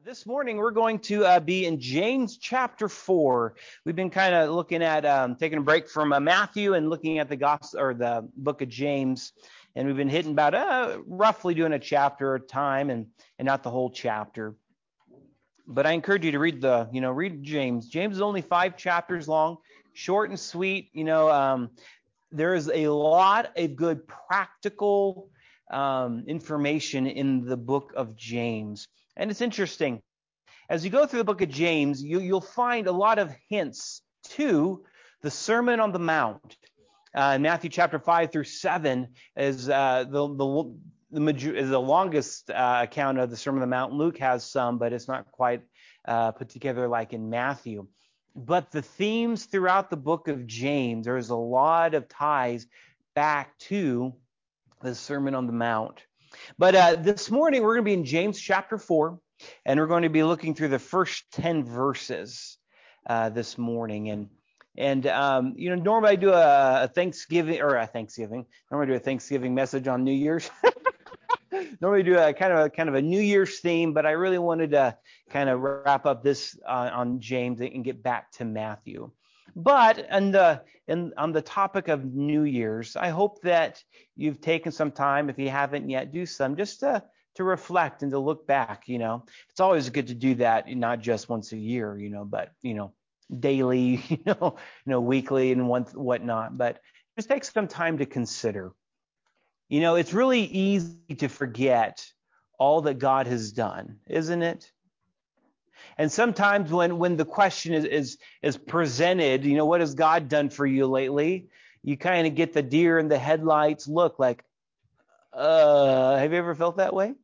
This morning, we're going to be in James chapter 4. We've been kind of looking at taking a break from Matthew and looking at the gospel or the book of James. And we've been hitting about roughly doing a chapter at a time and not the whole chapter. But I encourage you to read James. James is only 5 chapters long, short and sweet. There is a lot of good practical information in the book of James. And it's interesting. As you go through the book of James, you'll find a lot of hints to the Sermon on the Mount. Matthew chapter 5 through 7 is the longest account of the Sermon on the Mount. Luke has some, but it's not quite put together like in Matthew. But the themes throughout the book of James, there's a lot of ties back to the Sermon on the Mount. But this morning, we're going to be in James chapter 4, and we're going to be looking through the first 10 verses this morning. Normally I do a Thanksgiving. Normally I do a Thanksgiving message on New Year's. Normally do a kind of a New Year's theme, but I really wanted to kind of wrap up this on James and get back to Matthew. But on the topic of New Year's, I hope that you've taken some time, if you haven't yet, do some just to reflect and to look back. It's always good to do that, not just once a year, but daily, weekly and whatnot. But just take some time to consider. It's really easy to forget all that God has done, isn't it? And sometimes when the question is presented, what has God done for you lately? You kind of get the deer in the headlights look like, have you ever felt that way?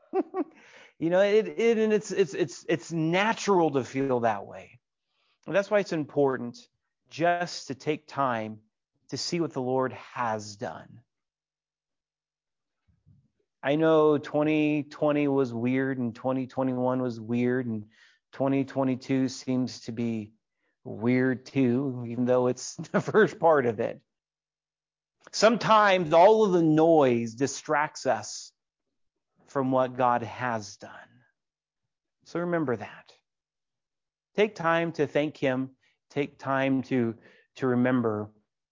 It's natural to feel that way. And that's why it's important just to take time to see what the Lord has done. I know 2020 was weird and 2021 was weird and 2022 seems to be weird too, even though it's the first part of it. Sometimes all of the noise distracts us from what God has done. So remember that. Take time to thank Him. Take time to remember.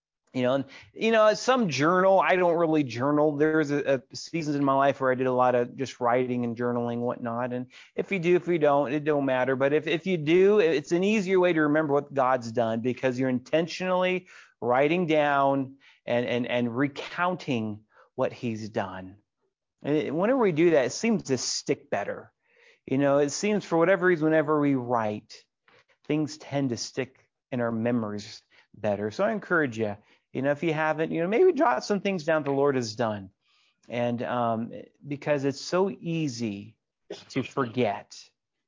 Some journal. I don't really journal. There's a seasons in my life where I did a lot of just writing and journaling, whatnot. And if you do, if you don't, it don't matter. But if you do, it's an easier way to remember what God's done because you're intentionally writing down and recounting what He's done. And whenever we do that, it seems to stick better. It seems for whatever reason, whenever we write, things tend to stick in our memories better. So I encourage you. If you haven't, maybe jot some things down the Lord has done. And because it's so easy to forget.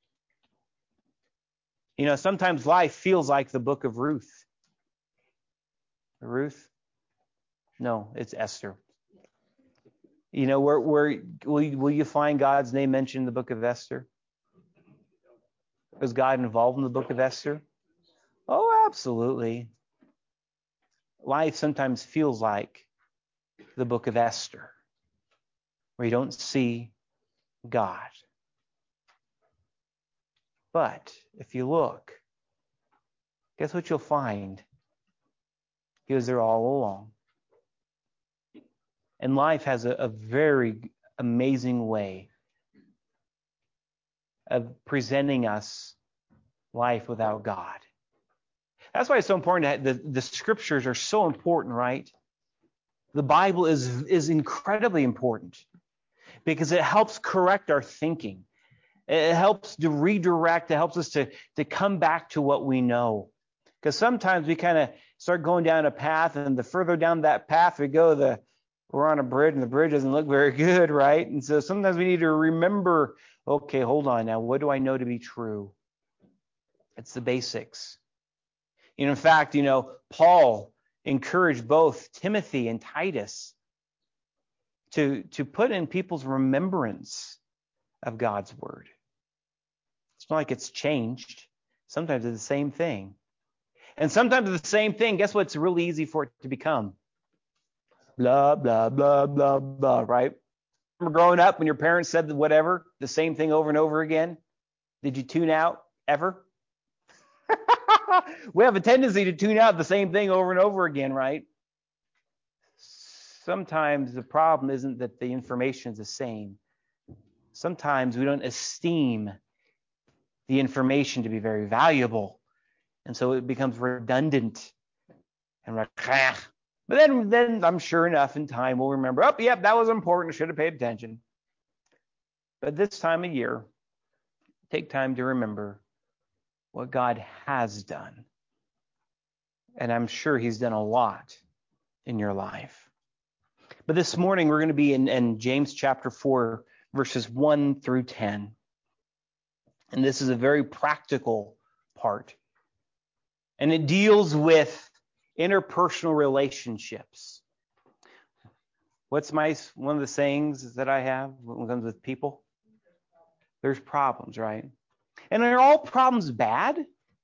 Sometimes life feels like the book of Ruth. Ruth? No, it's Esther. Where will you find God's name mentioned in the book of Esther? Was God involved in the book of Esther? Oh, absolutely. Life sometimes feels like the book of Esther, where you don't see God. But if you look, guess what you'll find? He was there all along. And life has a very amazing way of presenting us life without God. That's why it's so important that the scriptures are so important, right? The Bible is incredibly important because it helps correct our thinking. It helps to redirect. It helps us to come back to what we know. Because sometimes we kind of start going down a path, and the further down that path we go, we're on a bridge, and the bridge doesn't look very good, right? And so sometimes we need to remember, okay, hold on now. What do I know to be true? It's the basics. In fact, Paul encouraged both Timothy and Titus to put in people's remembrance of God's word. It's not like it's changed. Sometimes it's the same thing. And sometimes it's the same thing. Guess what? It's really easy for it to become. Blah, blah, blah, blah, blah, right? Remember growing up when your parents said whatever, the same thing over and over again? Did you tune out ever? We have a tendency to tune out the same thing over and over again, right? Sometimes the problem isn't that the information is the same. Sometimes we don't esteem the information to be very valuable, and so it becomes redundant. And we're like, ah. But then I'm sure enough in time we'll remember, oh, yep, that was important. Should have paid attention. But this time of year, take time to remember what God has done. And I'm sure he's done a lot in your life. But this morning, we're going to be in James chapter 4, verses 1 through 10. And this is a very practical part. And it deals with interpersonal relationships. What's one of the sayings that I have when it comes with people? There's problems, right? And are all problems bad?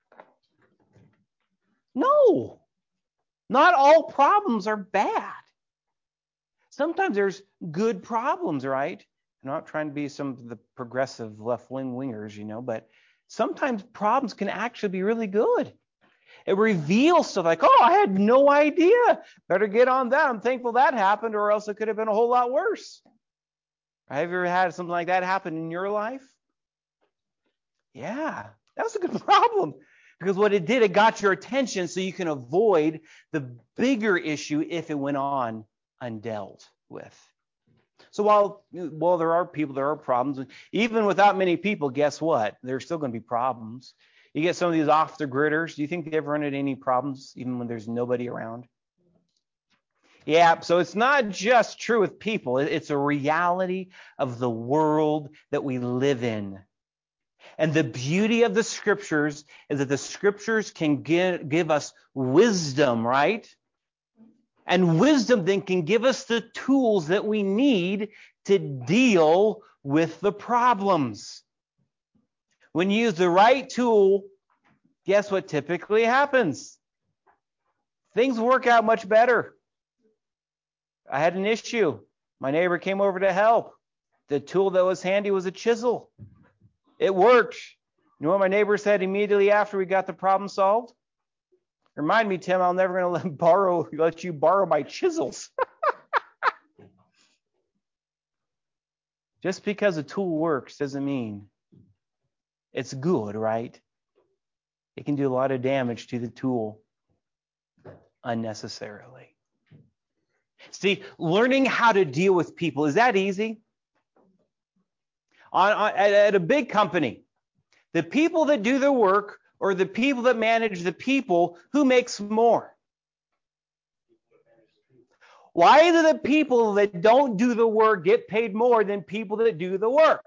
No. Not all problems are bad. Sometimes there's good problems, right? I'm not trying to be some of the progressive left-wing wingers, but sometimes problems can actually be really good. It reveals stuff like, oh, I had no idea. Better get on that. I'm thankful that happened, or else it could have been a whole lot worse. Have you ever had something like that happen in your life? Yeah, that was a good problem. Because what it did, it got your attention so you can avoid the bigger issue if it went on undealt with. So while there are people, there are problems. Even without many people, guess what? There's still going to be problems. You get some of these off the gridders. Do you think they ever run into any problems even when there's nobody around? Yeah, so it's not just true with people. It's a reality of the world that we live in. And the beauty of the scriptures is that the scriptures can give us wisdom, right? And wisdom then can give us the tools that we need to deal with the problems. When you use the right tool, guess what typically happens? Things work out much better. I had an issue. My neighbor came over to help. The tool that was handy was a chisel. It worked. You know what my neighbor said immediately after we got the problem solved? Remind me, Tim, I'm never going to let you borrow my chisels. Just because a tool works doesn't mean it's good, right? It can do a lot of damage to the tool unnecessarily. See, learning how to deal with people, is that easy? At a big company, the people that do the work or the people that manage the people, who makes more? Why do the people that don't do the work get paid more than people that do the work?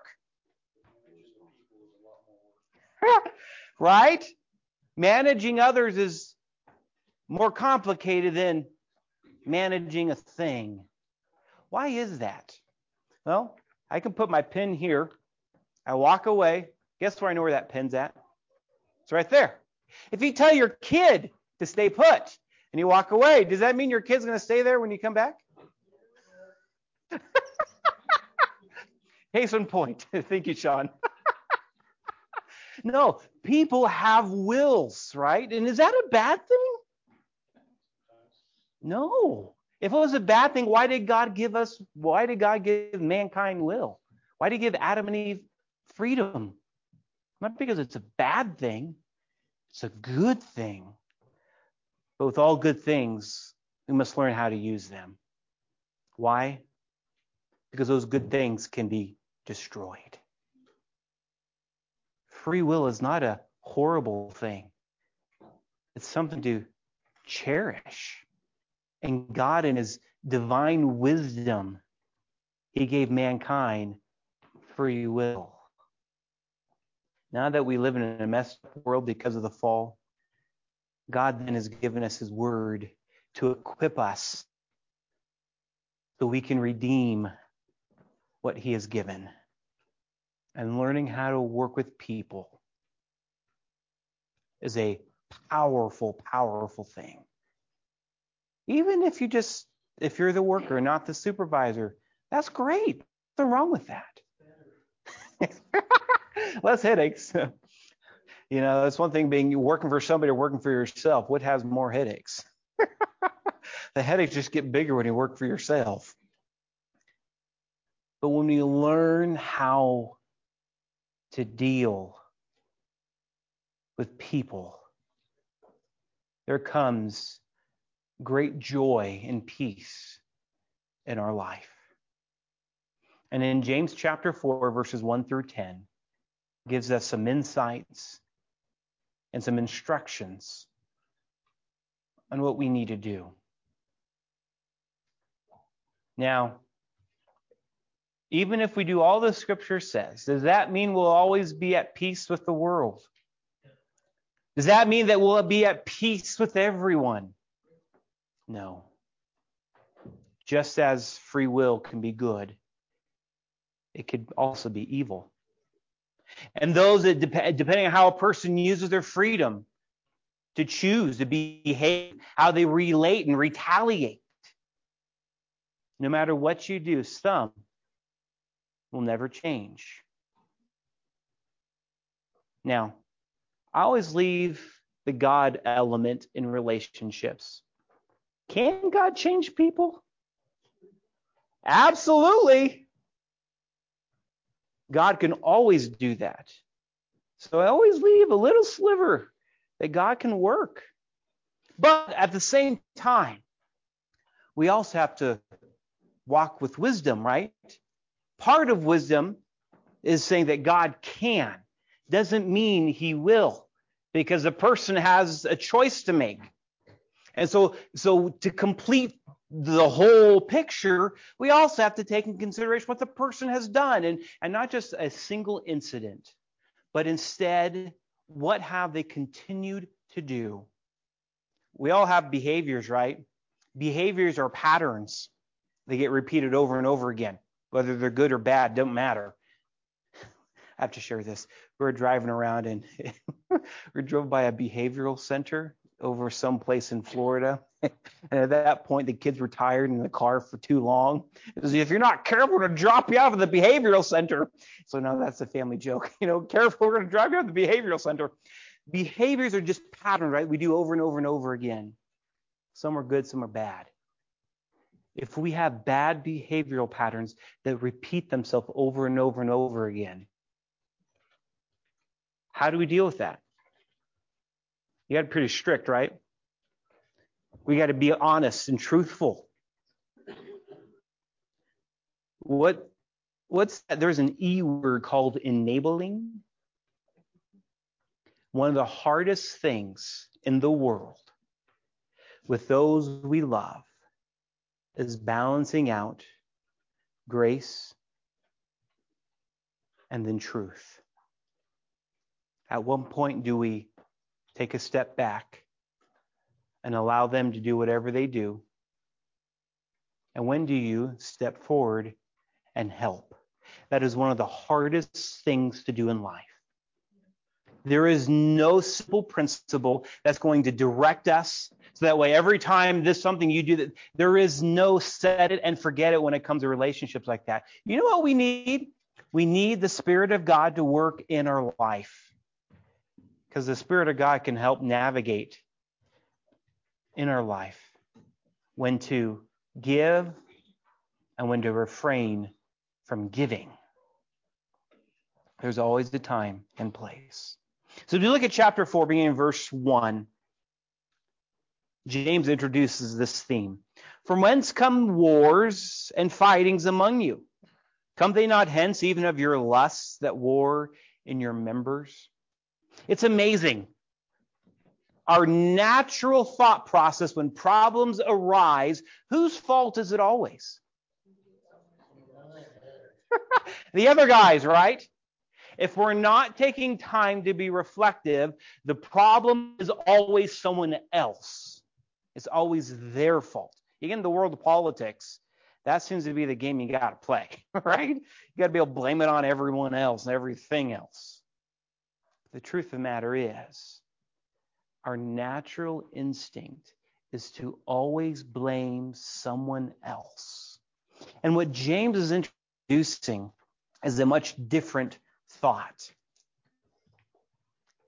Right? Managing others is more complicated than managing a thing. Why is that? Well, I can put my pin here. I walk away. Guess where I know where that pin's at? It's right there. If you tell your kid to stay put and you walk away, does that mean your kid's going to stay there when you come back? Case in point. Thank you, Sean. No, people have wills, right? And is that a bad thing? No. If it was a bad thing, why did God give mankind will? Why did he give Adam and Eve freedom? Not because it's a bad thing. It's a good thing. But with all good things, we must learn how to use them. Why? Because those good things can be destroyed. Free will is not a horrible thing. It's something to cherish. And God, in his divine wisdom, he gave mankind free will. Now that we live in a messed up world because of the fall, God then has given us his word to equip us so we can redeem what he has given. And learning how to work with people is a powerful, powerful thing. Even if you're the worker, not the supervisor, that's great. Nothing wrong with that. Less headaches. That's one thing being working for somebody or working for yourself. What has more headaches? The headaches just get bigger when you work for yourself. But when we learn how to deal with people, there comes great joy and peace in our life. And in James chapter 4, verses 1 through 10, gives us some insights and some instructions on what we need to do. Now, even if we do all the Scripture says, does that mean we'll always be at peace with the world? Does that mean that we'll be at peace with everyone? No. Just as free will can be good, it could also be evil. And those that, depending on how a person uses their freedom to choose, to behave, how they relate and retaliate, no matter what you do, some will never change. Now, I always leave the God element in relationships. Can God change people? Absolutely. God can always do that. So I always leave a little sliver that God can work. But at the same time, we also have to walk with wisdom, right? Part of wisdom is saying that God can. Doesn't mean he will, because a person has a choice to make. And so to complete the whole picture, we also have to take into consideration what the person has done, and not just a single incident, but instead, what have they continued to do? We all have behaviors, right? Behaviors are patterns. They get repeated over and over again. Whether they're good or bad, don't matter. I have to share this. We were driving around and we drove by a behavioral center over someplace in Florida. And at that point, the kids were tired in the car for too long. It was, if you're not careful, we're going to drop you off at the behavioral center. So now that's a family joke. Careful, we're going to drop you off at the behavioral center. Behaviors are just patterns, right? We do over and over and over again. Some are good, some are bad. If we have bad behavioral patterns that repeat themselves over and over and over again, how do we deal with that? You got to be pretty strict, right? We got to be honest and truthful. What's that? There's an E word called enabling. One of the hardest things in the world with those we love is balancing out grace and then truth. At one point, do we take a step back and allow them to do whatever they do? And when do you step forward and help? That is one of the hardest things to do in life. There is no simple principle that's going to direct us. So that way, every time there's something you do, that there is no set it and forget it when it comes to relationships like that. You know what we need? We need the Spirit of God to work in our life. Because the Spirit of God can help navigate in our life when to give and when to refrain from giving. There's always a time and place. So if you look at chapter 4, beginning in verse 1, James introduces this theme. From whence come wars and fightings among you? Come they not hence even of your lusts that war in your members? It's amazing. Our natural thought process when problems arise, whose fault is it always? The other guys, right? If we're not taking time to be reflective, the problem is always someone else. It's always their fault. You get in the world of politics, that seems to be the game you got to play, right? You got to be able to blame it on everyone else and everything else. The truth of the matter is, our natural instinct is to always blame someone else. And what James is introducing is a much different thought.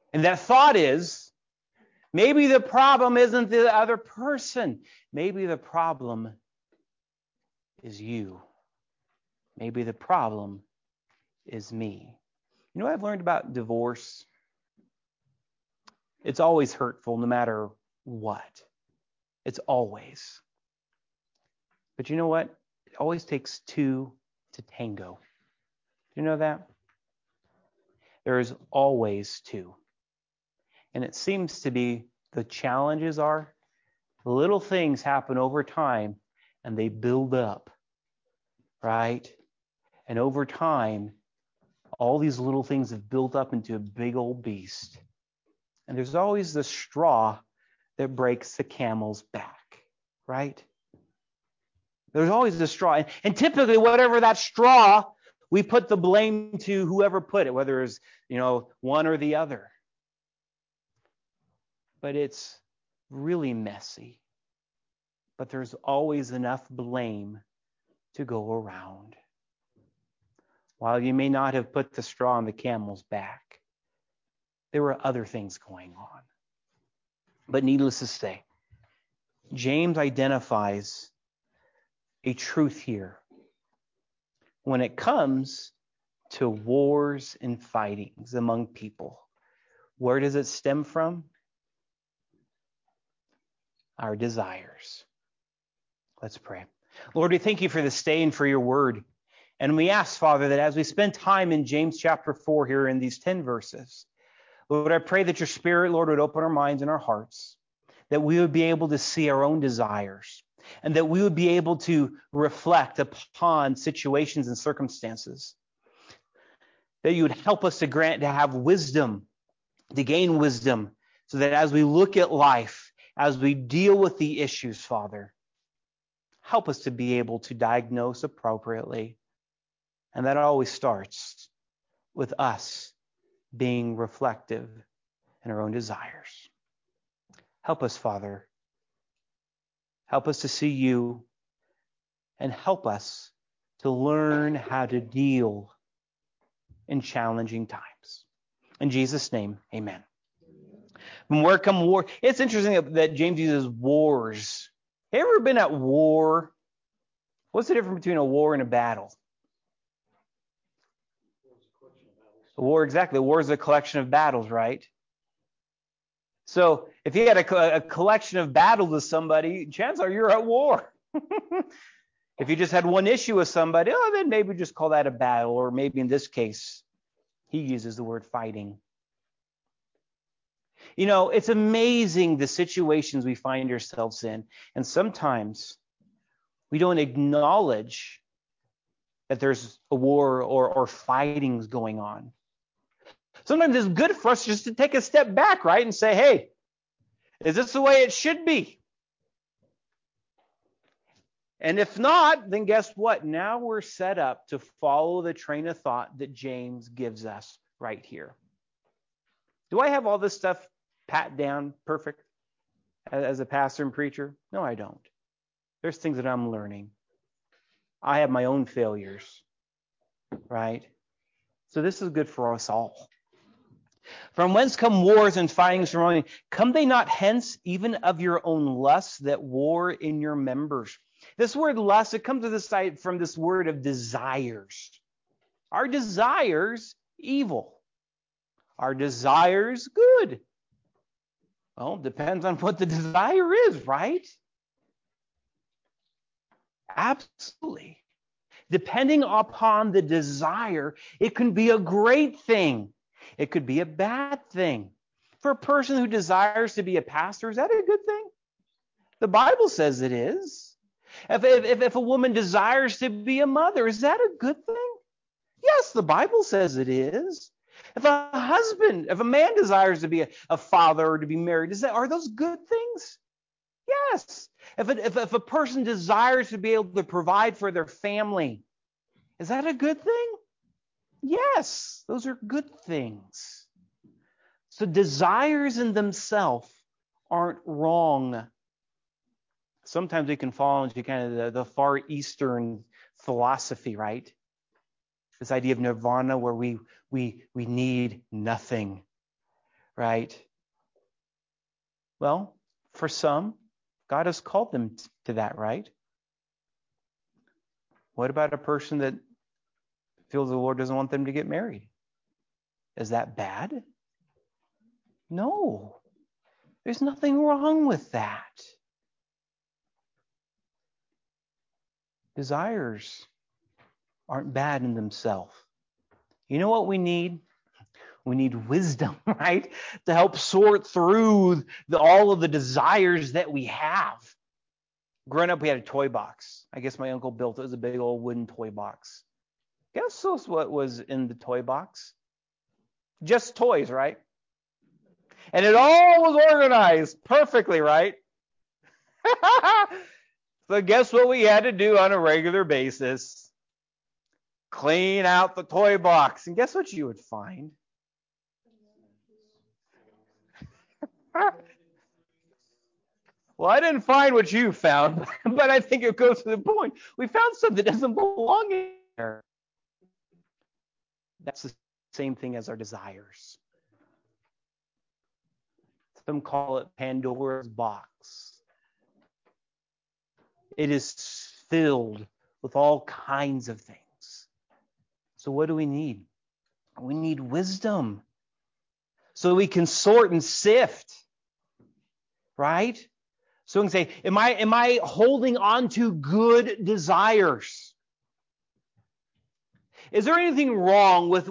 And that thought is, maybe the problem isn't the other person. Maybe the problem is you. Maybe the problem is me. You know what I've learned about divorce? It's always hurtful no matter what. It's always. But you know what? It always takes two to tango. Do you know that? There is always two. And it seems to be the challenges are little things happen over time and they build up, right? And over time, all these little things have built up into a big old beast. And there's always the straw that breaks the camel's back, right? There's always the straw. And typically, whatever that straw, we put the blame to whoever put it, whether it's, one or the other. But it's really messy. But there's always enough blame to go around. While you may not have put the straw on the camel's back, there were other things going on. But needless to say, James identifies a truth here when it comes to wars and fightings among people. Where does it stem from? Our desires. Let's pray. Lord, we thank you for this day and for your word. And we ask, Father, that as we spend time in James chapter 4 here in these 10 verses, Lord, I pray that your Spirit, Lord, would open our minds and our hearts, that we would be able to see our own desires, and that we would be able to reflect upon situations and circumstances, that you would help us to have wisdom, to gain wisdom, so that as we look at life, as we deal with the issues, Father, help us to be able to diagnose appropriately. And that always starts with us being reflective in our own desires. Help us, Father. Help us to see you, and help us to learn how to deal in challenging times. In Jesus' name, amen. From where come war? It's interesting that James uses wars. Have you ever been at war? What's the difference between a war and a battle? A war, exactly. A war is a collection of battles, right? So if you had a collection of battles with somebody, chances are you're at war. If you just had one issue with somebody, then maybe just call that a battle, or maybe in this case, he uses the word fighting. It's amazing the situations we find ourselves in, and sometimes we don't acknowledge that there's a war or fightings going on. Sometimes it's good for us just to take a step back, right, and say, hey, is this the way it should be? And if not, then guess what? Now we're set up to follow the train of thought that James gives us right here. Do I have all this stuff pat down perfect as a pastor and preacher? No, I don't. There's things that I'm learning. I have my own failures, right? So this is good for us all. From whence come wars and fightings from wrong? Come they not hence, even of your own lusts that war in your members? This word lust, it comes to this side from this word of desires. Are desires evil? Are desires good? Well, it depends on what the desire is, right? Absolutely. Depending upon the desire, it can be a great thing. It could be a bad thing. For a person who desires to be a pastor, is that a good thing? The Bible says it is. If a woman desires to be a mother, is that a good thing? Yes, the Bible says it is. If a man desires to be a father or to be married, are those good things? Yes. If a person desires to be able to provide for their family, is that a good thing? Yes, those are good things. So desires in themselves aren't wrong. Sometimes we can fall into kind of the Far Eastern philosophy, right? This idea of nirvana where we need nothing, right? Well, for some, God has called them to that, right? What about a person that feels the Lord doesn't want them to get married? Is that bad? No. There's nothing wrong with that. Desires aren't bad in themselves. You know what we need? We need wisdom, right? To help sort through all of the desires that we have. Growing up, we had a toy box. I guess my uncle built it. It was a big old wooden toy box. Guess what was in the toy box? Just toys, right? And it all was organized perfectly, right? So guess what we had to do on a regular basis? Clean out the toy box. And guess what you would find? Well, I didn't find what you found, but I think it goes to the point. We found something that doesn't belong in there. That's the same thing as our desires. Some call it Pandora's box. It is filled with all kinds of things. So what do we need? We need wisdom so we can sort and sift, right? So we can say, am I holding on to good desires? Is there anything wrong with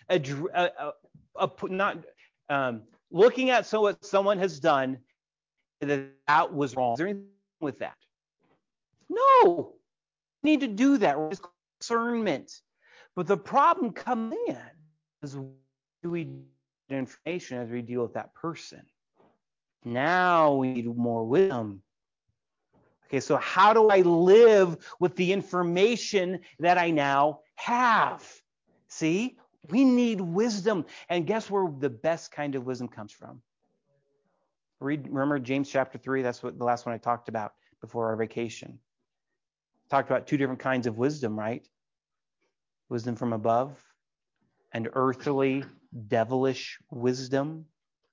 looking at what someone has done that was wrong? Is there anything wrong with that? No. We need to do that. It's discernment. But the problem comes in is, do we get information as we deal with that person? Now we need more wisdom. Okay, so how do I live with the information that I now have? See, we need wisdom. And guess where the best kind of wisdom comes from? Remember James chapter 3? That's what the last one I talked about before our vacation. Talked about two different kinds of wisdom, right? Wisdom from above and earthly, devilish wisdom.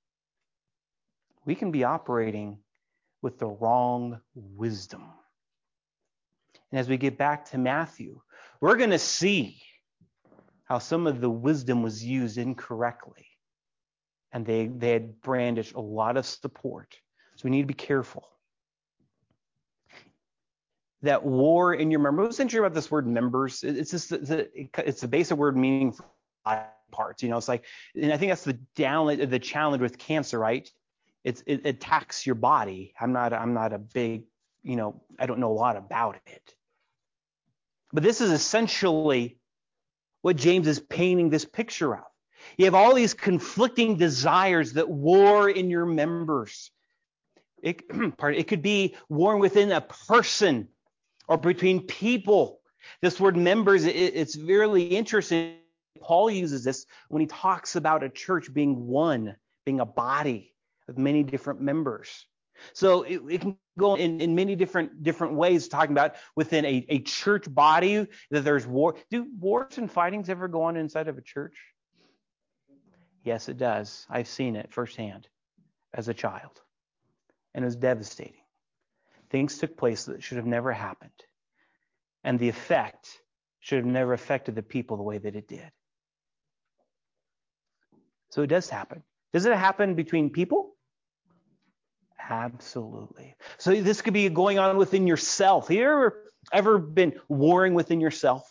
We can be operating with the wrong wisdom. And as we get back to Matthew, we're going to see how some of the wisdom was used incorrectly. And they had brandished a lot of support. So we need to be careful. That war in your members. What's interesting about this word members? It's just it's the basic word meaning for parts. You know, it's like, and I think that's the challenge with cancer, right? It attacks your body. I'm not a big, I don't know a lot about it. But this is essentially what James is painting this picture of. You have all these conflicting desires that war in your members. It could be war within a person or between people. This word members, it's really interesting. Paul uses this when he talks about a church being one, being a body of many different members. So it can go in many different ways, talking about within a church body that there's war. Do wars and fightings ever go on inside of a church? Yes, it does. I've seen it firsthand as a child. And it was devastating. Things took place that should have never happened. And the effect should have never affected the people the way that it did. So it does happen. Does it happen between people? Absolutely. So this could be going on within yourself. Have you ever been warring within yourself?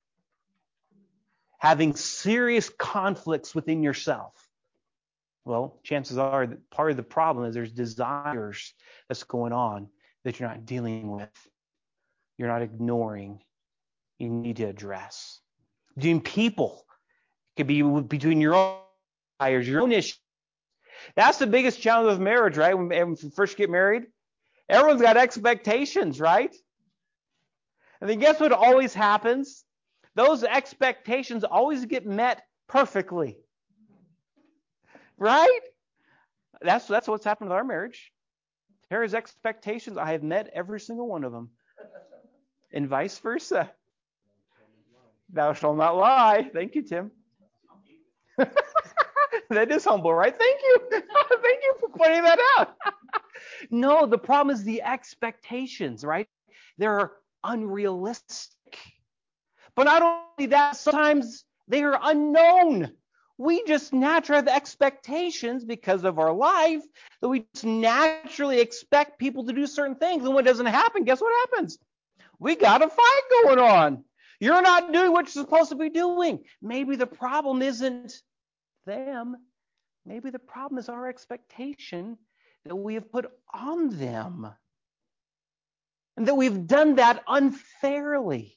Having serious conflicts within yourself? Well, chances are that part of the problem is there's desires that's going on that you're not dealing with. You're not ignoring. You need to address. Between people, it could be between your own desires, your own issues. That's the biggest challenge of marriage, right? When you first get married, everyone's got expectations, right? And then guess what always happens? Those expectations always get met perfectly. Right? That's what's happened with our marriage. Tara's expectations, I have met every single one of them. And vice versa. Thou shalt not lie. Thank you, Tim. That is humble, right? Thank you. Thank you for pointing that out. No, the problem is the expectations, right? They're unrealistic. But not only that, sometimes they are unknown. We just naturally have expectations because of our life that we just naturally expect people to do certain things. And when it doesn't happen, guess what happens? We got a fight going on. You're not doing what you're supposed to be doing. Maybe the problem isn't them. Maybe the problem is our expectation that we have put on them. And that we've done that unfairly.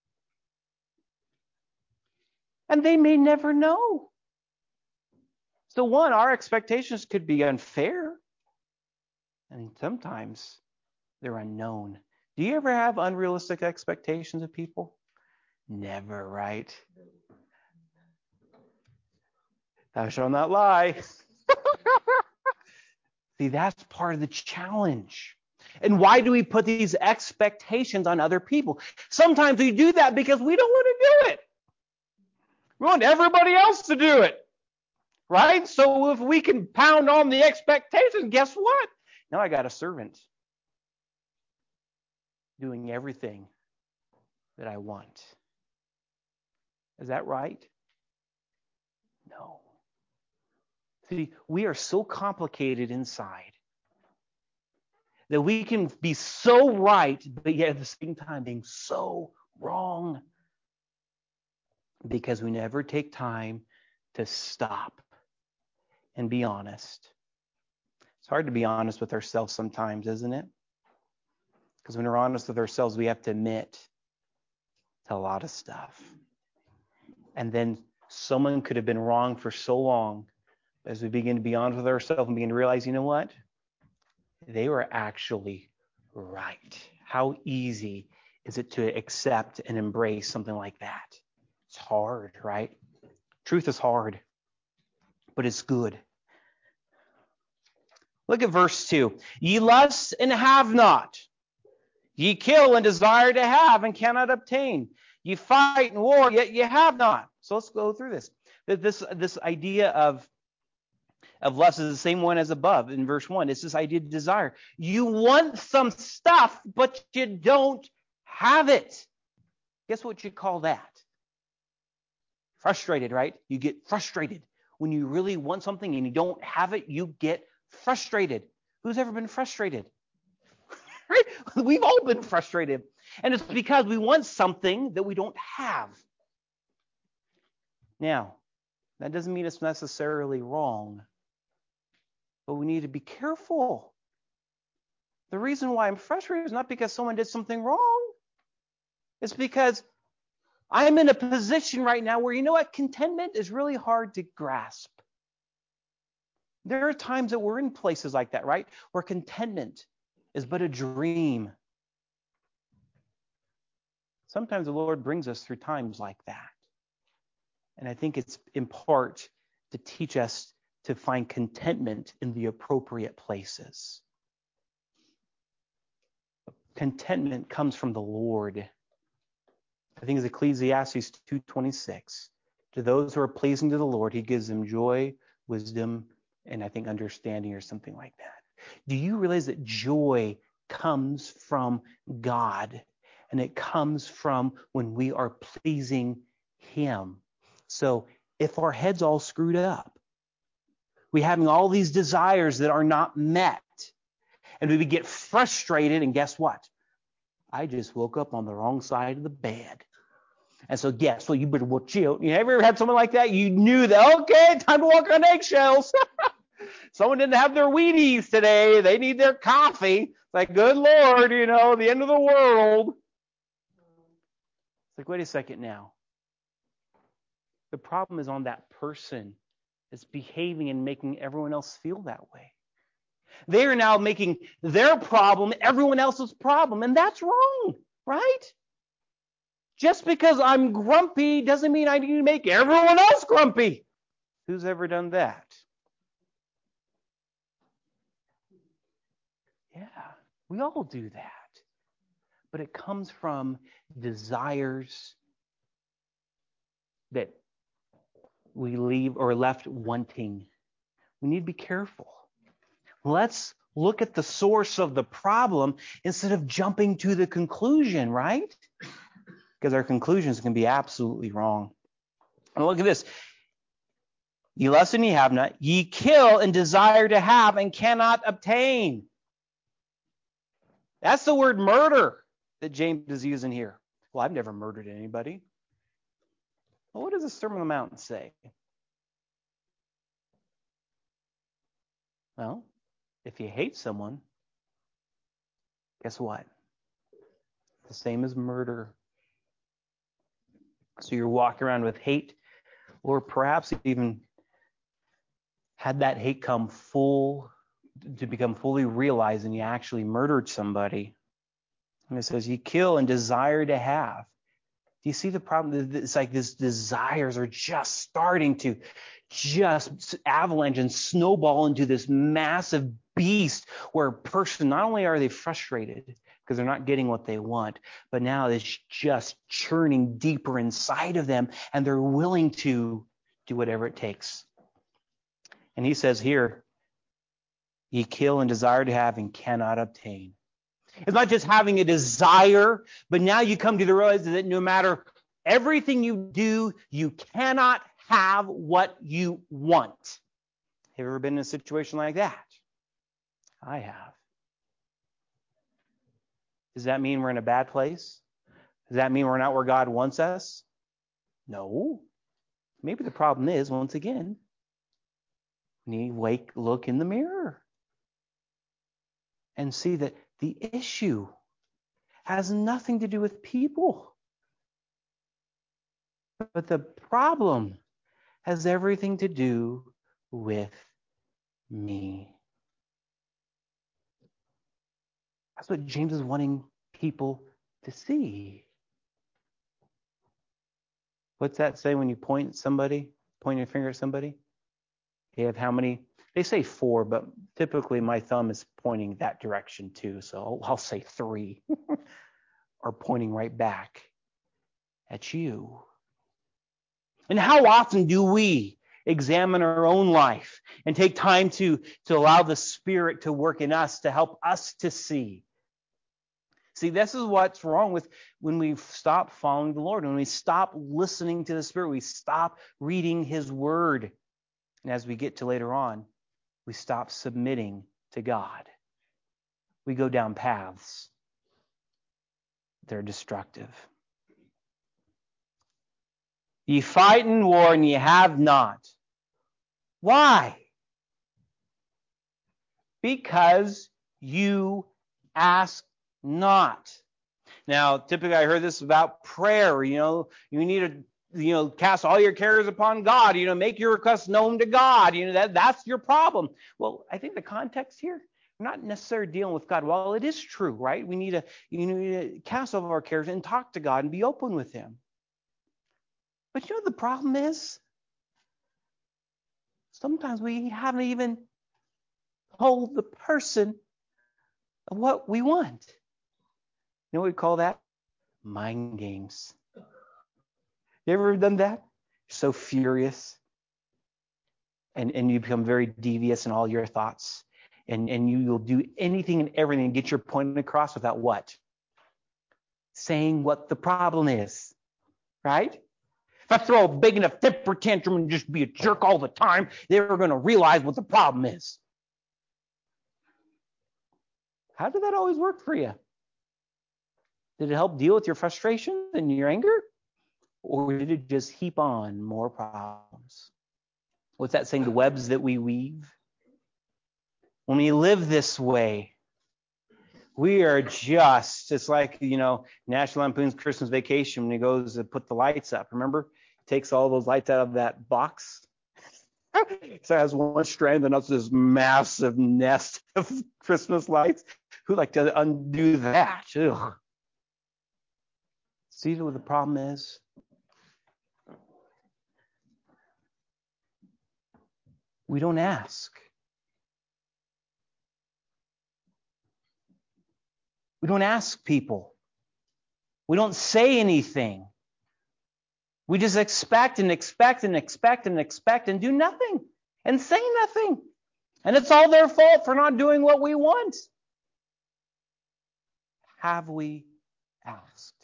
And they may never know. So one, our expectations could be unfair. And sometimes they're unknown. Do you ever have unrealistic expectations of people? Never, right? Thou shalt not lie. See, that's part of the challenge. And why do we put these expectations on other people? Sometimes we do that because we don't want to do it. We want everybody else to do it. Right? So if we can pound on the expectations, guess what? Now I got a servant doing everything that I want. Is that right? No. See, we are so complicated inside that we can be so right, but yet at the same time being so wrong because we never take time to stop and be honest. It's hard to be honest with ourselves sometimes, isn't it? Because when we're honest with ourselves, we have to admit to a lot of stuff. And then someone could have been wrong for so long. As we begin to be honest with ourselves and begin to realize, you know what? They were actually right. How easy is it to accept and embrace something like that? It's hard, right? Truth is hard, but it's good. Look at verse 2. Ye lust and have not. Ye kill and desire to have and cannot obtain. Ye fight and war, yet ye have not. So let's go through this. This idea of lust is the same one as above in verse 1. It's this idea of desire. You want some stuff, but you don't have it. Guess what you call that? Frustrated, right? You get frustrated. When you really want something and you don't have it, you get frustrated. Who's ever been frustrated? Right? We've all been frustrated. And it's because we want something that we don't have. Now, that doesn't mean it's necessarily wrong. But we need to be careful. The reason why I'm frustrated is not because someone did something wrong. It's because I'm in a position right now where, you know what, contentment is really hard to grasp. There are times that we're in places like that, right? Where contentment is but a dream. Sometimes the Lord brings us through times like that. And I think it's in part to teach us to find contentment in the appropriate places. Contentment comes from the Lord. I think it's Ecclesiastes 2:26. To those who are pleasing to the Lord, he gives them joy, wisdom, and I think understanding or something like that. Do you realize that joy comes from God? And it comes from when we are pleasing him. So if our head's all screwed up, we're having all these desires that are not met, and we get frustrated, and guess what? I just woke up on the wrong side of the bed. And so guess what? You better watch out. You ever had someone like that? You knew that, okay, time to walk on eggshells. Someone didn't have their Wheaties today. They need their coffee. It's like, good Lord, the end of the world. It's like, wait a second now. The problem is on that person that's behaving and making everyone else feel that way. They are now making their problem everyone else's problem, and that's wrong, right? Just because I'm grumpy doesn't mean I need to make everyone else grumpy. Who's ever done that? Yeah, we all do that. But it comes from desires that we leave or left wanting. We need to be careful. Let's look at the source of the problem instead of jumping to the conclusion, right? Because our conclusions can be absolutely wrong. And look at this. Ye lust and ye have not. Ye kill and desire to have and cannot obtain. That's the word murder that James is using here. Well, I've never murdered anybody. Well, what does the Sermon on the Mount say? Well, if you hate someone, guess what? The same as murder. So you're walking around with hate, or perhaps even had that hate become fully realized and you actually murdered somebody. And it says, you kill and desire to have. Do you see the problem? It's like these desires are just starting to just avalanche and snowball into this massive beast where a person, not only are they frustrated because they're not getting what they want, but now it's just churning deeper inside of them and they're willing to do whatever it takes. And he says here, ye kill and desire to have and cannot obtain. It's not just having a desire, but now you come to the realization that no matter everything you do, you cannot have what you want. Have you ever been in a situation like that? I have. Does that mean we're in a bad place? Does that mean we're not where God wants us? No. Maybe the problem is, once again, we need to look in the mirror and see that the issue has nothing to do with people. But the problem has everything to do with me. That's what James is wanting people to see. What's that say when you point your finger at somebody? You have how many? They say 4, but typically my thumb is pointing that direction too. So I'll say 3 are pointing right back at you. And how often do we examine our own life and take time to allow the Spirit to work in us to help us to see? See, this is what's wrong with when we stop following the Lord, when we stop listening to the Spirit, we stop reading His Word. And as we get to later on, we stop submitting to God. We go down paths that are destructive. Ye fight in war and ye have not. Why? Because you ask not. Now, typically I heard this about prayer. You need to, cast all your cares upon God. Make your requests known to God. That's your problem. Well, I think the context here, we're not necessarily dealing with God. Well, it is true, right? We need to cast all of our cares and talk to God and be open with Him. But the problem is? Sometimes we haven't even told the person what we want. You know what we call that? Mind games. You ever done that? You're so furious. And you become very devious in all your thoughts. And you will do anything and everything to get your point across without what? Saying what the problem is. Right? If I throw a big enough temper tantrum and just be a jerk all the time, they're going to realize what the problem is. How did that always work for you? Did it help deal with your frustration and your anger? Or did it just heap on more problems? What's that saying? The webs that we weave? When we live this way, we are it's like, National Lampoon's Christmas Vacation when he goes to put the lights up. Remember? He takes all those lights out of that box. So it has one strand and that's this massive nest of Christmas lights. Who like to undo that? Ugh. See what the problem is? We don't ask. We don't ask people. We don't say anything. We just expect and expect and expect and expect and do nothing and say nothing. And it's all their fault for not doing what we want. Have we asked?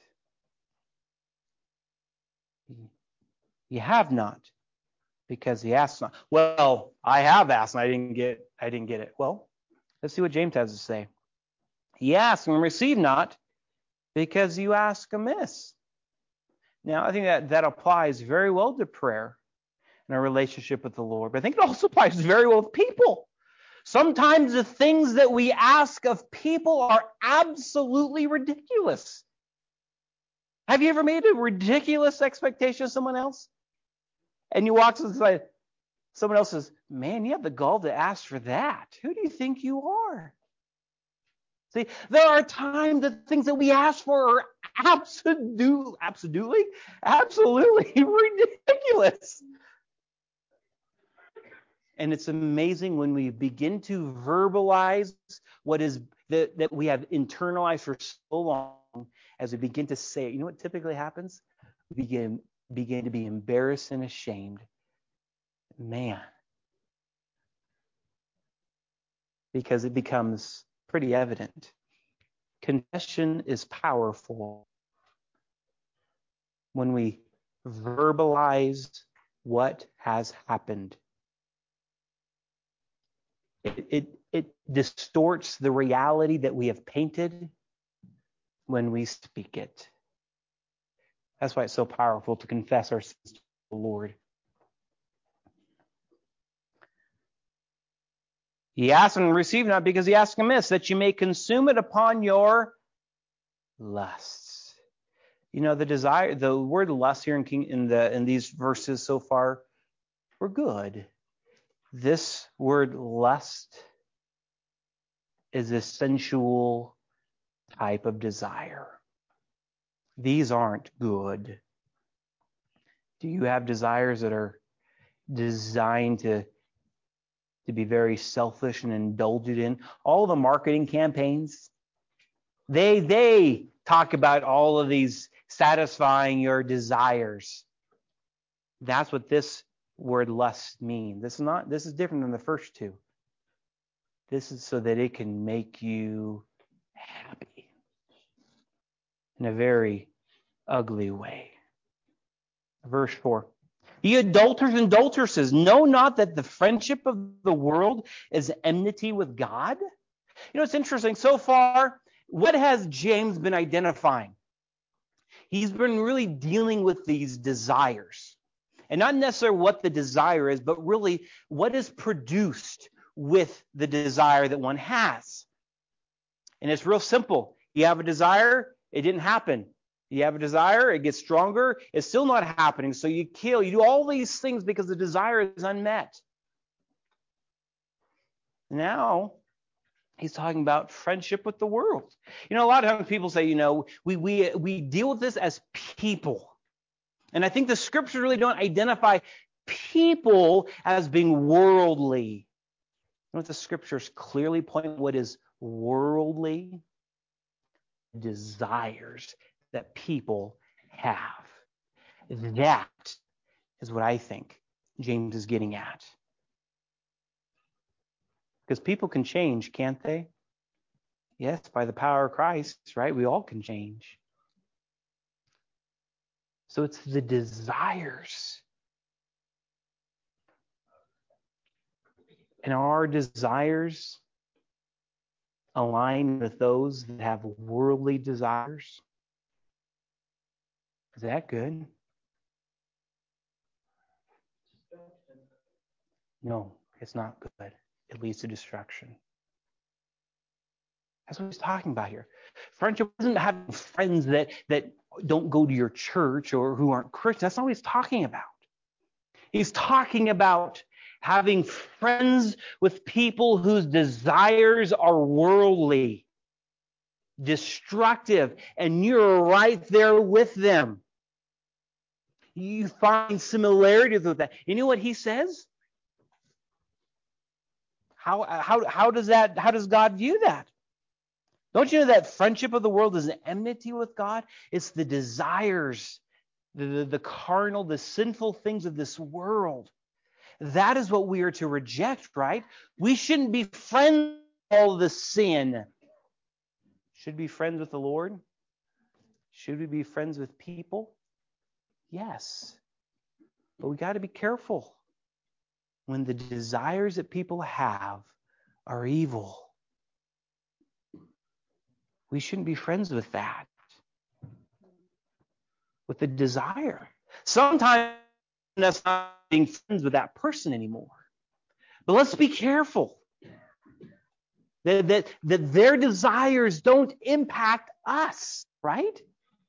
You have not, because he asked not. Well, I have asked and I didn't get it. Well, let's see what James has to say. Ye ask and receive not, because you ask amiss. Now, I think that applies very well to prayer and our relationship with the Lord. But I think it also applies very well to people. Sometimes the things that we ask of people are absolutely ridiculous. Have you ever made a ridiculous expectation of someone else? And you walk to the side, someone else says, man, you have the gall to ask for that. Who do you think you are? See, there are times that things that we ask for are absolutely ridiculous. And it's amazing when we begin to verbalize what is that we have internalized for so long, as we begin to say it. You know what typically happens? We begin to be embarrassed and ashamed. Man. Because it becomes pretty evident. Confession is powerful when we verbalize what has happened. It distorts the reality that we have painted when we speak it. That's why it's so powerful to confess our sins to the Lord. Ye ask and receive not, because ye ask amiss, that you may consume it upon your lusts. You know, the word lust here in these verses so far were good. This word lust is a sensual type of desire. These aren't good. Do you have desires that are designed to be very selfish and indulged in? All the marketing campaigns, they talk about all of these satisfying your desires. That's what this word lust means. This is different than the first two. This is so that it can make you happy in a very ugly way. Verse 4. Ye adulterers and adulteresses, know not that the friendship of the world is enmity with God? You know, it's interesting. So far, what has James been identifying? He's been really dealing with these desires. And not necessarily what the desire is, but really what is produced with the desire that one has. And it's real simple. You have a desire, it didn't happen. You have a desire, it gets stronger, it's still not happening. So you kill, you do all these things because the desire is unmet. Now, he's talking about friendship with the world. You know, a lot of times people say, you know, we deal with this as people. And I think the scriptures really don't identify people as being worldly. You know what the scriptures clearly point what is worldly? Desires that people have. That is what I think James is getting at. Because people can change, can't they? Yes, by the power of Christ, right? We all can change. So it's the desires. And our desires align with those that have worldly desires? Is that good? No, it's not good. It leads to destruction. That's what he's talking about here. Friendship isn't having friends that don't go to your church or who aren't Christians. That's not what he's talking about. He's talking about having friends with people whose desires are worldly, destructive, and you're right there with them. You find similarities with that. You know what he says? How does God view that? Don't you know that friendship of the world is an enmity with God? It's the desires the carnal, the sinful things of this world. That is what we are to reject, right? We shouldn't be friends with all the sin. Should we be friends with the Lord? Should we be friends with people? Yes. But we got to be careful when the desires that people have are evil. We shouldn't be friends with that. With the desire. Sometimes that's not being friends with that person anymore. But let's be careful that their desires don't impact us, right?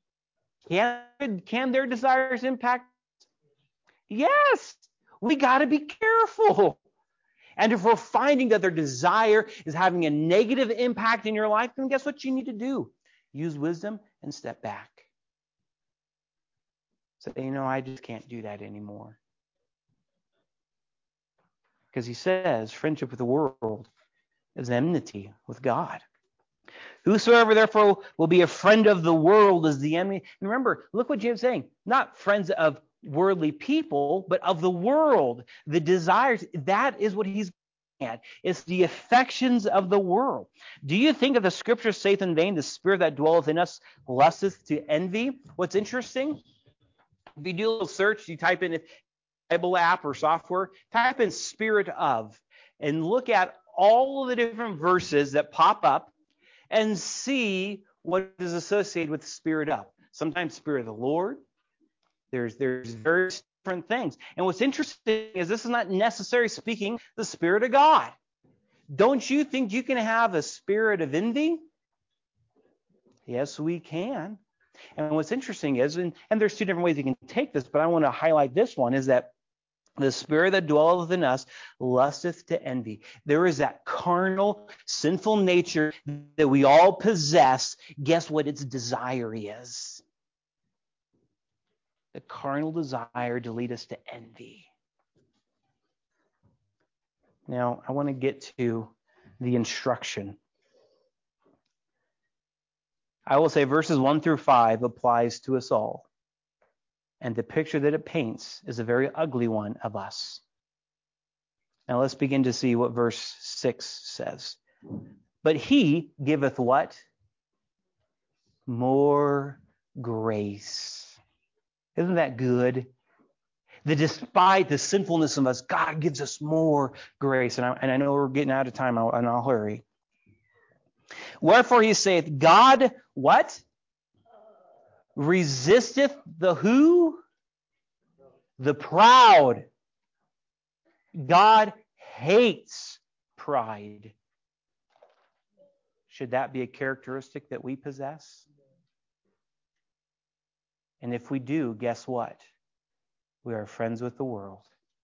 Can their desires impact us? Yes. We got to be careful. And if we're finding that their desire is having a negative impact in your life, then guess what you need to do? Use wisdom and step back. Say, I just can't do that anymore. Because he says, friendship with the world is enmity with God. Whosoever therefore will be a friend of the world is the enemy. And remember, look what James is saying. Not friends of worldly people, but of the world. The desires, that is what he's at. It's the affections of the world. Do you think that the scripture saith in vain, the spirit that dwelleth in us lusteth to envy? What's interesting, if you do a little search, you type in Bible app or software, type in spirit of, and look at all of the different verses that pop up and see what is associated with the spirit of. Sometimes spirit of the Lord. There's various different things. And what's interesting is this is not necessarily speaking the spirit of God. Don't you think you can have a spirit of envy? Yes, we can. And what's interesting is, and there's two different ways you can take this, but I want to highlight this one, is that the spirit that dwelleth in us lusteth to envy. There is that carnal, sinful nature that we all possess. Guess what its desire is? The carnal desire to lead us to envy. Now, I want to get to the instruction. I will say verses 1 through 5 applies to us all. And the picture that it paints is a very ugly one of us. Now let's begin to see what verse 6 says. But he giveth what? More grace. Isn't that good? That despite the sinfulness of us, God gives us more grace. And I know we're getting out of time, and I'll hurry. Wherefore he saith, God, what? Resisteth the who? The proud. God hates pride. Should that be a characteristic that we possess? And if we do, guess what? We are friends with the world.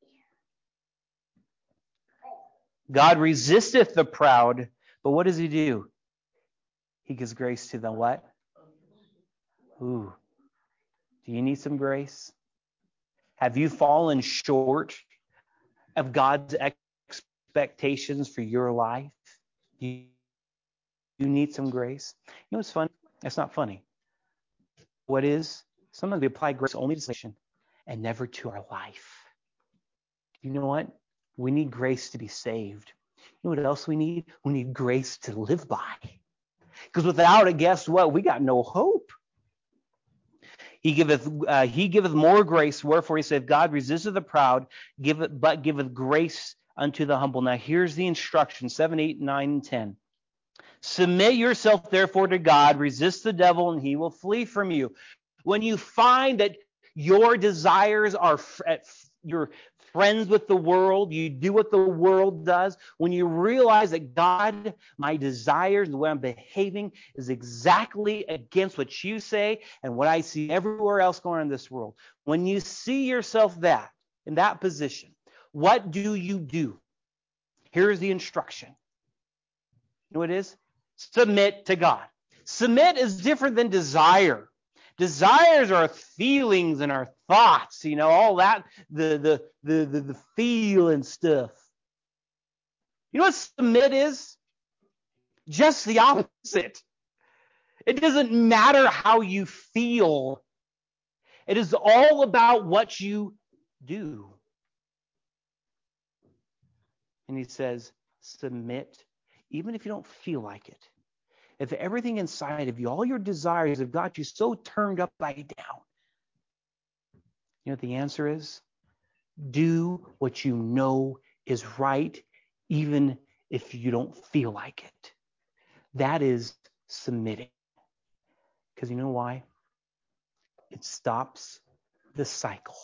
God resisteth the proud, but what does he do? He gives grace to the what? Ooh. Do you need some grace? Have you fallen short of God's expectations for your life? You need some grace. You know what's funny? It's not funny. What is? Sometimes we apply grace only to salvation and never to our life. You know what? We need grace to be saved. You know what else we need? We need grace to live by. Because without it, guess what? We got no hope. He giveth more grace, wherefore he said, God resisteth the proud, but giveth grace unto the humble. Now here's the instruction, 7, 8, 9, and 10. Submit yourself therefore to God, resist the devil, and he will flee from you. When you find that your desires are you're friends with the world, you do what the world does, when you realize that God, my desires, the way I'm behaving is exactly against what you say and what I see everywhere else going on in this world. When you see yourself in that position, what do? Here's the instruction. You know what it is? Submit to God. Submit is different than desire. Desires are feelings and our thoughts, all that, the feel and stuff. You know what submit is? Just the opposite. It doesn't matter how you feel. It is all about what you do. And he says, submit, even if you don't feel like it. If everything inside of you, all your desires have got you so turned upside down, you know what the answer is? Do what you know is right, even if you don't feel like it. That is submitting. Because you know why? It stops the cycle.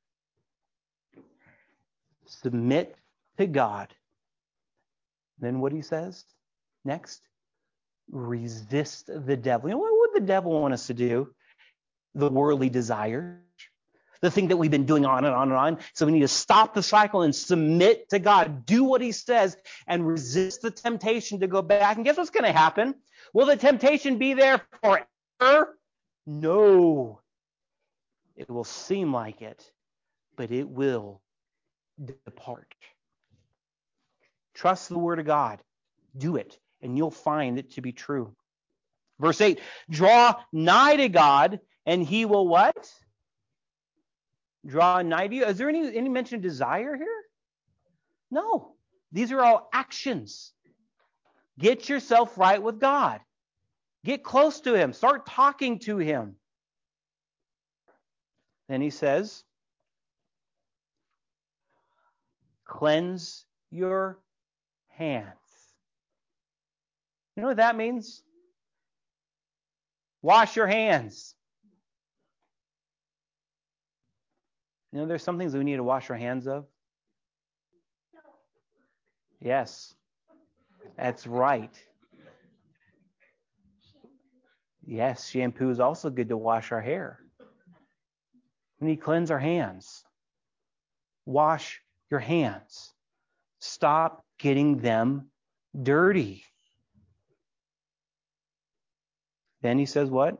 Submit to God. Then what he says next? Resist the devil. You know, what would the devil want us to do? The worldly desires. The thing that we've been doing on and on and on. So we need to stop the cycle and submit to God. Do what he says and resist the temptation to go back. And guess what's going to happen? Will the temptation be there forever? No. It will seem like it, but it will depart. Trust the word of God. Do it, and you'll find it to be true. Verse 8, draw nigh to God, and he will what? Draw nigh to you. Is there any mention of desire here? No. These are all actions. Get yourself right with God. Get close to him. Start talking to him. Then he says, cleanse your hands. You know what that means? Wash your hands. You know, there's some things we need to wash our hands of. Yes, that's right. Yes, shampoo is also good to wash our hair. We need to cleanse our hands. Wash your hands. Stop getting them dirty. Then he says what?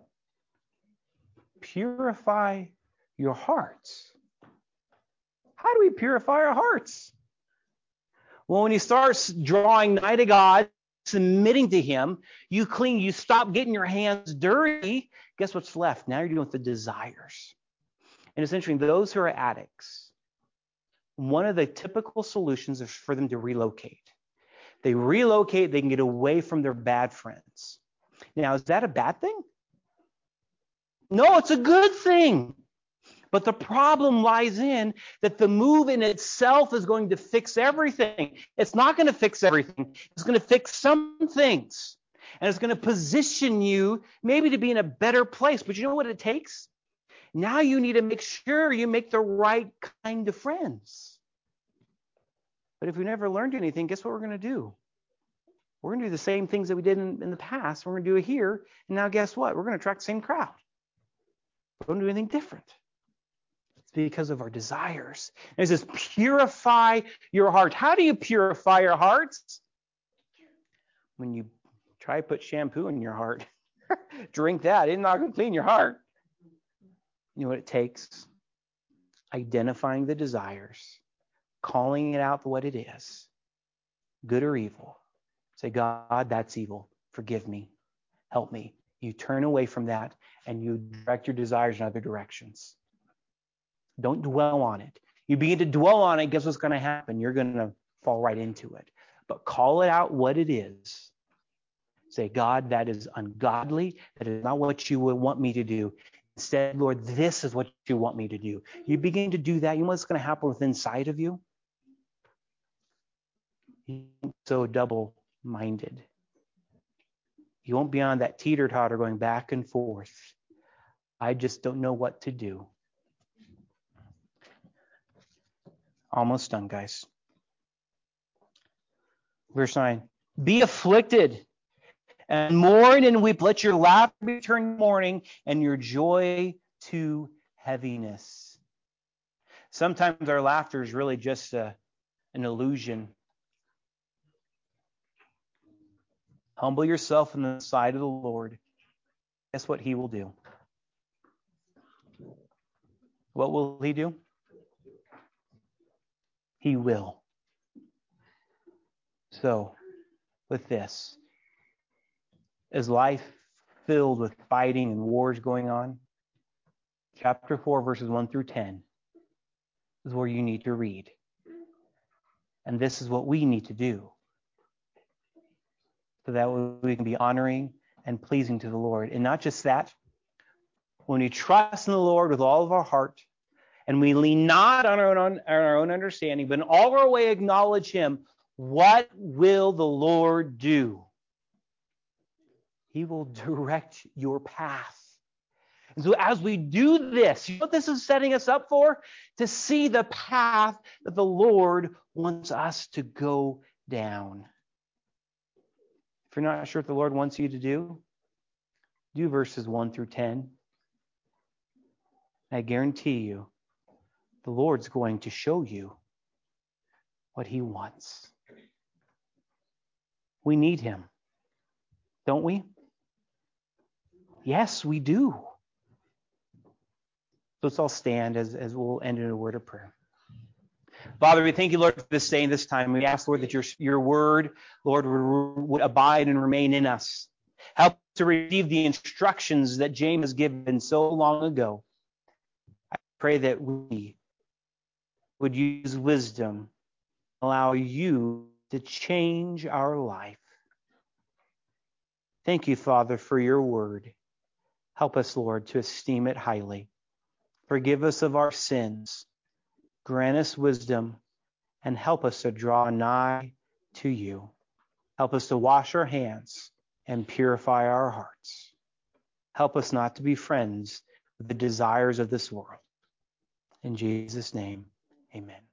Purify your hearts. How do we purify our hearts? Well, when you start drawing nigh to God, submitting to him, you clean, you stop getting your hands dirty. Guess what's left? Now you're dealing with the desires. And it's interesting, those who are addicts, one of the typical solutions is for them to relocate. They relocate, they can get away from their bad friends. Now, is that a bad thing? No, it's a good thing. But the problem lies in that the move in itself is going to fix everything. It's not going to fix everything. It's going to fix some things. And it's going to position you maybe to be in a better place. But you know what it takes? Now you need to make sure you make the right kind of friends. But if we never learned anything, guess what we're going to do? We're going to do the same things that we did in the past. We're going to do it here. And now guess what? We're going to attract the same crowd. We don't do anything different. It's because of our desires. And it says, purify your heart. How do you purify your hearts? When you try to put shampoo in your heart. Drink that. It's not going to clean your heart. You know what it takes? Identifying the desires. Calling it out for what it is. Good or evil. Say, God, that's evil. Forgive me. Help me. You turn away from that and you direct your desires in other directions. Don't dwell on it. You begin to dwell on it, guess what's going to happen? You're going to fall right into it. But call it out what it is. Say, God, that is ungodly. That is not what you would want me to do. Instead, Lord, this is what you want me to do. You begin to do that. You know what's going to happen within inside of you? You're so double-minded. You won't be on that teeter-totter going back and forth. I just don't know what to do. Almost done, guys. Verse 9. Be afflicted and mourn and weep. Let your laughter be turned to mourning and your joy to heaviness. Sometimes our laughter is really just an illusion. Humble yourself in the sight of the Lord. Guess what he will do? What will he do? He will. So, with this, is life filled with fighting and wars going on? chapter 4, verses 1 through 10 is where you need to read. And this is what we need to do so that we can be honoring and pleasing to the Lord. And not just that, when we trust in the Lord with all of our heart, and we lean not on our own understanding, but in all of our way acknowledge him, what will the Lord do? He will direct your path. And so as we do this, you know what this is setting us up for? To see the path that the Lord wants us to go down. If you're not sure what the Lord wants you to do verses 1 through 10. I guarantee you, the Lord's going to show you what he wants. We need him, don't we? Yes, we do. So let's all stand as we'll end in a word of prayer. Father, we thank you, Lord, for this day and this time. We ask, Lord, that your word, Lord, would abide and remain in us. Help us to receive the instructions that James has given so long ago. I pray that we would use wisdom, allow you to change our life. Thank you, Father, for your word. Help us, Lord, to esteem it highly. Forgive us of our sins. Grant us wisdom and help us to draw nigh to you. Help us to wash our hands and purify our hearts. Help us not to be friends with the desires of this world. In Jesus' name, amen.